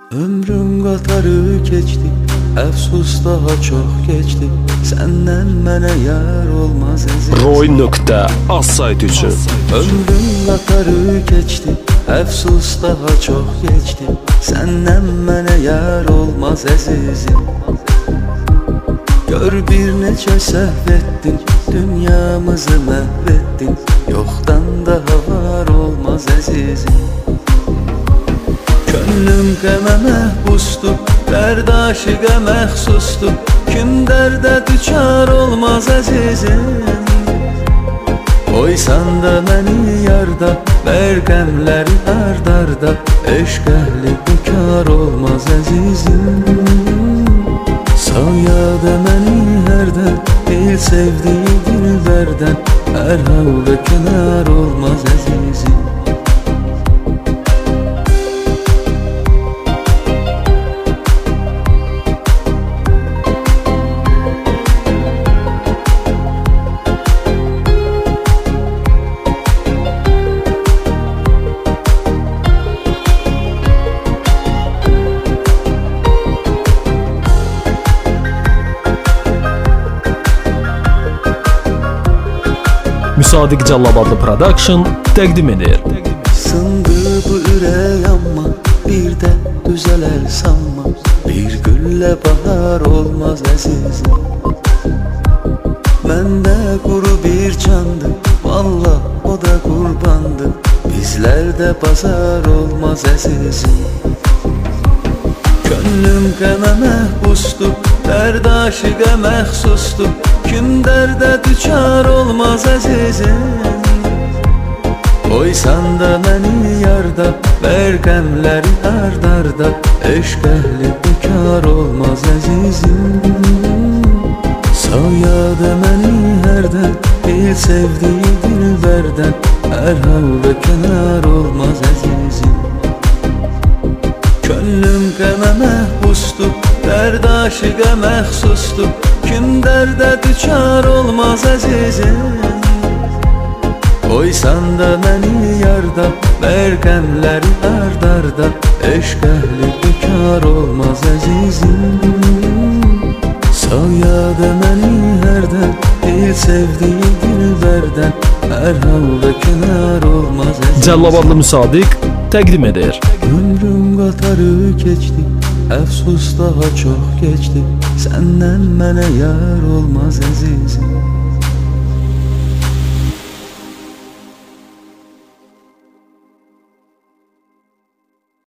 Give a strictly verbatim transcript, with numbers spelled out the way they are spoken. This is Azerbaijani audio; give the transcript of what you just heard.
Ömrüm qatarı keçdi, əfsus daha çox keçdi. Səndən mənə yar olmaz əziz. Roy nöqtə az sayt üçün. Ömrüm qatarı keçdi, əfsus daha çox keçdi. Səndən mənə yar olmaz əzizim. Gör bir neçə səhv etdin, dünyamızı məhv etdin. Yoxdan daha var olmaz əzizim. Könlüm qəmə məhbusdur, bərdaşiqə məxsusdur. Kim dərdə düçar olmaz əzizim. Qoysan da məni yarda, ver qəmləri ardarda. Eşq əhli bekar olmaz əzizim. Sal yada məni hərdən, bil sevdiyi dilbərdən. Hər halda kənar olmaz əzizim. Müsadiq Callabadlı Production təqdim edir. Sındı bu ürək amma bir də düzələr sanma. Bir güllə bahar olmaz əzizim. Məndə quru bir candı, vallah o da qurbandı. Bizlərdə bazar olmaz əzizim. Könlüm qəmə məhbusdur, bərdaşiqə məxsusdur. Kim dərdə düçar olmaz əzizim. Qoysan da məni yarda, ver qəmləri ardarda. Eşq əhli bekar olmaz əzizim. Sal yada məni hərdən, bil sevdiyi dilbərdən. Hər halda kənar olmaz əzizim. Könlüm qəmə məhbusdur, bərdaşiqə məxsusdur. Kim dərdə düçar olmaz əzizim. Qoysan da məni yarda, ver qəmləri ardarda. Eşq əhli bekar olmaz əzizim. Sal yada məni hərdən, bil sevdiyi dilbərdən. Hər halda kənar olmaz əzizim. Callabadlı Müsadiq təqdim edir. Ömrüm qatarı keçdi, əfsus daha çox keçdi. Səndən mənə yar olmaz əzizim.